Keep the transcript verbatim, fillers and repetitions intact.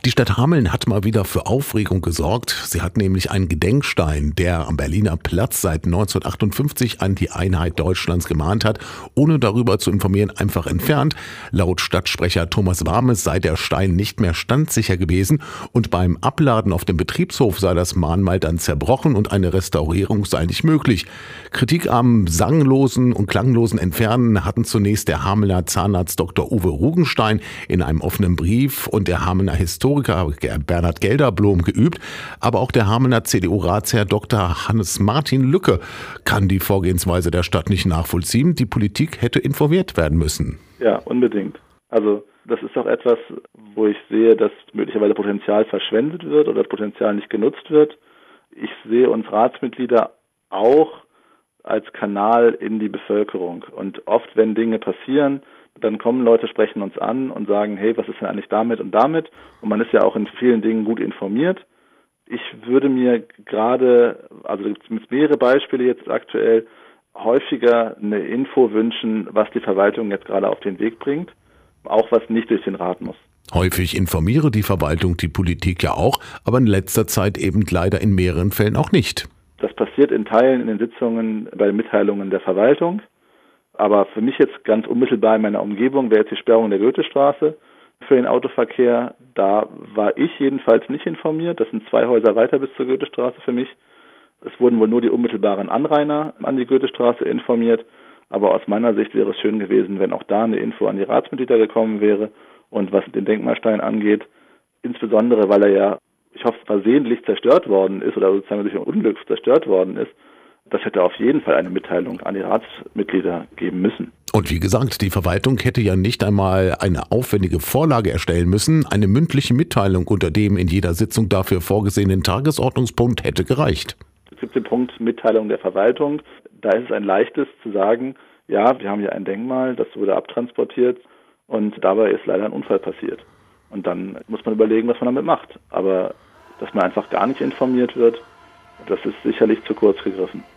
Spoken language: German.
Die Stadt Hameln hat mal wieder für Aufregung gesorgt. Sie hat nämlich einen Gedenkstein, der am Berliner Platz seit neunzehnhundertachtundfünfzig an die Einheit Deutschlands gemahnt hat, ohne darüber zu informieren, einfach entfernt. Laut Stadtsprecher Thomas Warmes sei der Stein nicht mehr standsicher gewesen und beim Abladen auf dem Betriebshof sei das Mahnmal dann zerbrochen und eine Restaurierung sei nicht möglich. Kritik am sanglosen und klanglosen Entfernen hatten zunächst der Hamelner Zahnarzt Doktor Uwe Rugenstein in einem offenen Brief und der Hamelner Historiker Bernhard Gelderblom geübt, aber auch der Hamelner C D U-Ratsherr Doktor Hannes-Martin Lücke kann die Vorgehensweise der Stadt nicht nachvollziehen. Die Politik hätte informiert werden müssen. Ja, unbedingt. Also das ist auch etwas, wo ich sehe, dass möglicherweise Potenzial verschwendet wird oder das Potenzial nicht genutzt wird. Ich sehe uns Ratsmitglieder auch als Kanal in die Bevölkerung. Und oft, wenn Dinge passieren, dann kommen Leute, sprechen uns an und sagen, hey, was ist denn eigentlich damit und damit? Und man ist ja auch in vielen Dingen gut informiert. Ich würde mir gerade, also mit mehrere Beispiele jetzt aktuell, häufiger eine Info wünschen, was die Verwaltung jetzt gerade auf den Weg bringt, auch was nicht durch den Rat muss. Häufig informiere die Verwaltung die Politik ja auch, aber in letzter Zeit eben leider in mehreren Fällen auch nicht. Das passiert in Teilen in den Sitzungen bei Mitteilungen der Verwaltung. Aber für mich jetzt ganz unmittelbar in meiner Umgebung wäre jetzt die Sperrung der Goethestraße für den Autoverkehr. Da war ich jedenfalls nicht informiert. Das sind zwei Häuser weiter bis zur Goethestraße für mich. Es wurden wohl nur die unmittelbaren Anrainer an die Goethestraße informiert. Aber aus meiner Sicht wäre es schön gewesen, wenn auch da eine Info an die Ratsmitglieder gekommen wäre. Und was den Denkmalstein angeht, insbesondere weil er ja, ich hoffe, versehentlich zerstört worden ist oder sozusagen durch ein Unglück zerstört worden ist, das hätte auf jeden Fall eine Mitteilung an die Ratsmitglieder geben müssen. Und wie gesagt, die Verwaltung hätte ja nicht einmal eine aufwendige Vorlage erstellen müssen. Eine mündliche Mitteilung unter dem in jeder Sitzung dafür vorgesehenen Tagesordnungspunkt hätte gereicht. Es gibt den Punkt Mitteilung der Verwaltung. Da ist es ein leichtes zu sagen, ja, wir haben hier ein Denkmal, das wurde abtransportiert und dabei ist leider ein Unfall passiert. Und dann muss man überlegen, was man damit macht. Aber dass man einfach gar nicht informiert wird, das ist sicherlich zu kurz gegriffen.